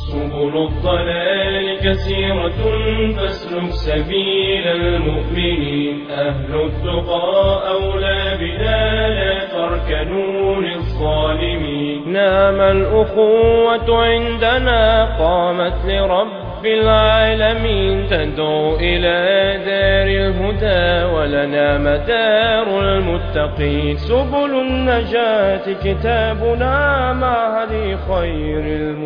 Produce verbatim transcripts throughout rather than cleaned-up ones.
سبل الضلال كثيرة فاسلك سبيل المؤمنين. أهل التقى أولى بنا لا تركنوا للظالمين. نعم الأخوة عندنا قامت لرب العالمين تدعو إلى دار الهدى ولنا مدار المتقين. سبل النجاة كتابنا مع هدي خير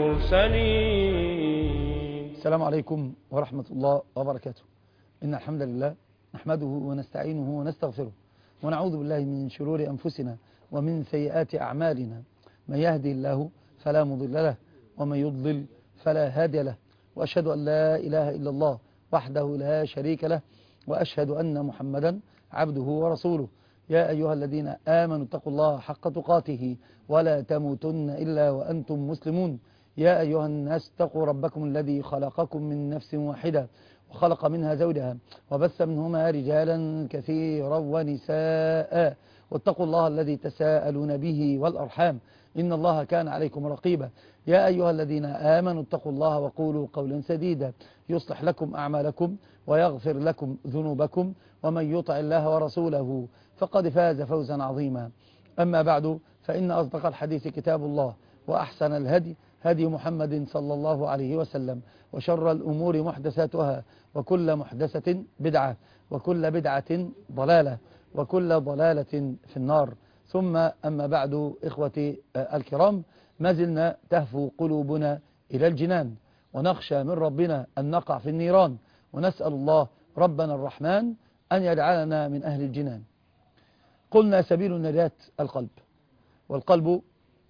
المرسلين. السلام عليكم ورحمة الله وبركاته. إن الحمد لله نحمده ونستعينه ونستغفره ونعوذ بالله من شرور أنفسنا ومن سيئات أعمالنا. من يهدي الله فلا مضل له ومن يضلل فلا هادي له، وأشهد أن لا إله إلا الله وحده لا شريك له، وأشهد أن محمدا عبده ورسوله. يا أيها الذين آمنوا اتقوا الله حق تقاته ولا تموتن إلا وأنتم مسلمون. يا أيها الناس اتقوا ربكم الذي خلقكم من نفس واحدة وخلق منها زوجها وبث منهما رجالا كثيرا ونساء، واتقوا الله الذي تساءلون به والأرحام إن الله كان عليكم رقيبا. يا أيها الذين آمنوا اتقوا الله وقولوا قولا سديدا يصلح لكم أعمالكم ويغفر لكم ذنوبكم، ومن يطع الله ورسوله فقد فاز فوزا عظيما. أما بعد، فإن أصدق الحديث كتاب الله، وأحسن الهدي هدي محمد صلى الله عليه وسلم، وشر الأمور محدثاتها، وكل محدثة بدعة، وكل بدعة ضلالة، وكل ضلالة في النار. ثم أما بعد، إخوتي الكرام، ما زلنا تهفو قلوبنا إلى الجنان، ونخشى من ربنا أن نقع في النيران، ونسأل الله ربنا الرحمن أن يجعلنا من أهل الجنان. قلنا سبيل النجاة القلب، والقلب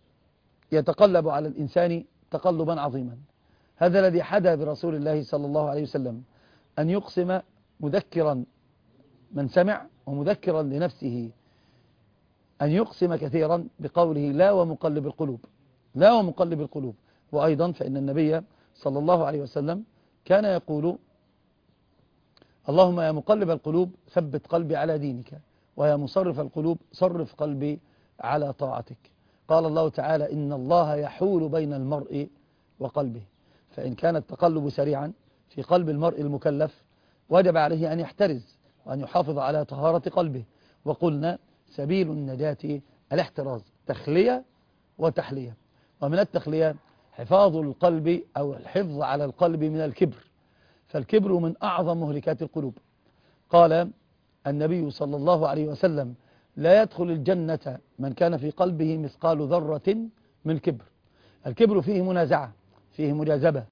يتقلب على الإنسان تقلبا عظيما. هذا الذي حدا برسول الله صلى الله عليه وسلم أن يقسم مذكرا من سمع ومذكرا لنفسه، أن يقسم كثيرا بقوله لا ومقلب القلوب، لا ومقلب القلوب. وأيضا فإن النبي صلى الله عليه وسلم كان يقول اللهم يا مقلب القلوب ثبت قلبي على دينك، ويا مصرف القلوب صرف قلبي على طاعتك. قال الله تعالى إن الله يحول بين المرء وقلبه، فإن كان التقلب سريعا في قلب المرء المكلف وجب عليه أن يحترز وأن يحافظ على طهارة قلبه. وقلنا سبيل النجاة الاحتراز، تخلية وتحلية. ومن التخلية حفاظ القلب أو الحفظ على القلب من الكبر، فالكبر من أعظم مهلكات القلوب. قال النبي صلى الله عليه وسلم لا يدخل الجنة من كان في قلبه مثقال ذرة من كبر. الكبر فيه منازعة، فيه مجاذبة،